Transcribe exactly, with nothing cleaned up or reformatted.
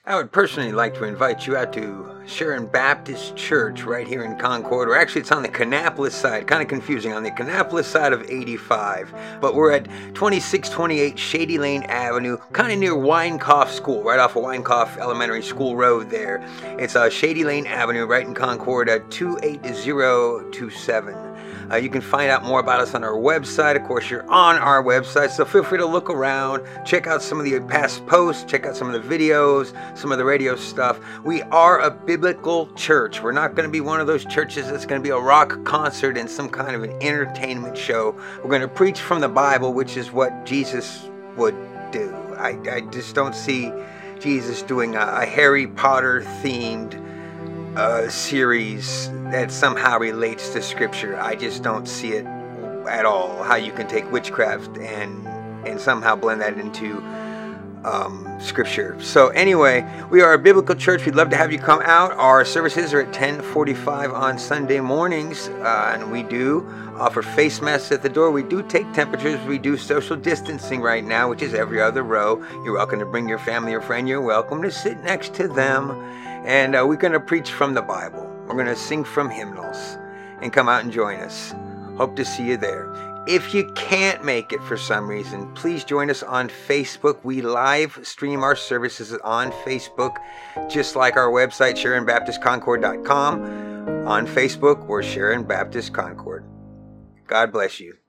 I would personally like to invite you out to Sharon Baptist Church right here in Concord, or actually it's on the Kannapolis side, kind of confusing, on the Kannapolis side of eighty-five. But we're at twenty-six twenty-eight Shady Lane Avenue, kind of near Winecoff School, right off of Winecoff Elementary School Road there. It's uh, Shady Lane Avenue right in Concord at two eight zero two seven. Uh, you can find out more about us on our website. Of course, you're on our website, so feel free to look around, check out some of the past posts, check out some of the videos, some of the radio stuff. We are a biblical church. We're not going to be one of those churches that's going to be a rock concert and some kind of an entertainment show. We're going to preach from the Bible, which is what Jesus would do. I, I just don't see Jesus doing a, a Harry Potter themed uh, series that somehow relates to Scripture. I just don't see it at all, how you can take witchcraft and and somehow blend that into um, Scripture. So anyway, we are a biblical church. We'd love to have you come out. Our services are at ten forty-five on Sunday mornings, uh, and we do offer face masks at the door. We do take temperatures. We do social distancing right now, which is every other row. You're welcome to bring your family or friend. You're welcome to sit next to them. And uh, we're going to preach from the Bible. We're going to sing from hymnals and come out and join us. Hope to see you there. If you can't make it for some reason, please join us on Facebook. We live stream our services on Facebook, just like our website, Sharon Baptist Concord dot com. On Facebook, we're Sharon Baptist Concord. God bless you.